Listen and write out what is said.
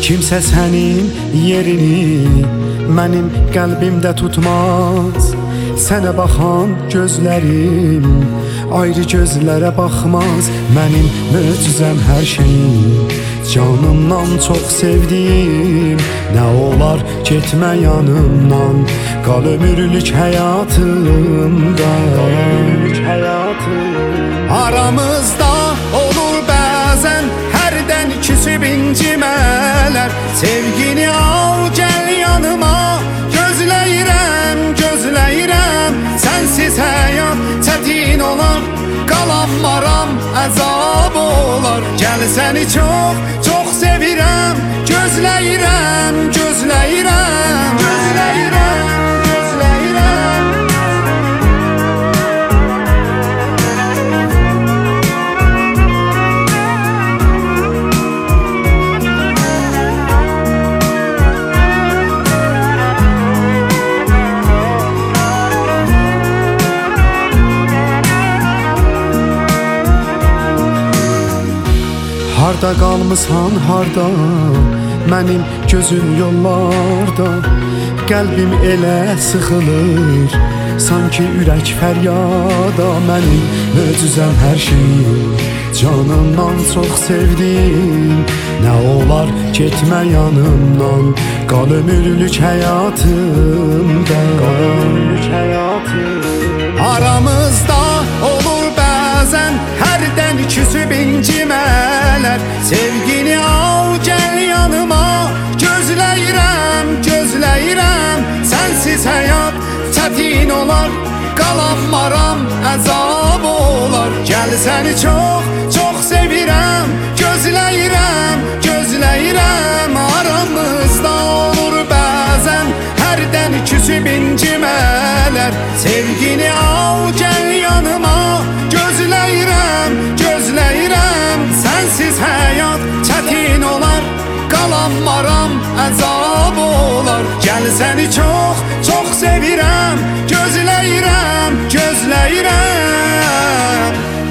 Kimsə sənin yerini mənim qəlbimdə tutmaz. Sənə baxan gözlərim ayrı gözlərə baxmaz. Mənim möcüzəm hər şeyim, canımdan çox sevdiyim. Nə olar getmə yanımdan, qal ömürlük həyatımda. Aramızda olur bəzən hərdən küsüb incimələr. Sevgini al gəl yanıma, gözləyirəm, gözləyirəm. Sənsiz həyat çətin olar, qalanmaram, əzab olar. Gəl səni çox, çox sevirəm, gözləyirəm, gözləyirəm, gözləyirəm, gözləyirəm. Harda qalmısan, harda mənim gözüm yollarda. Qəlbim elə sıxılır, sanki ürək fəryada. Mənim möcüzəm hər şeyim, canımdan çox sevdim. Nə olar getmə yanımdan, qal ömürlük həyatımda. Aramızda olur bəzən hərdən küsüb incimələr. Sevgini al gəl yanıma, gözləyirəm, gözləyirəm. Sənsiz həyat çətin olar, qalanmaram, əzab olar. Gəl səni çox, çox sevirəm, gözləyirəm, gözləyirəm. Aramızda olur bəzən hərdən küsüb incimələr. Sevgini al gəl yanıma, gözləyirəm, gözləyirəm. Sənsiz həyat çətin olar, qalanmaram, əzab olar. Gəl səni çox, çox sevirəm, gözləyirəm, gözləyirəm.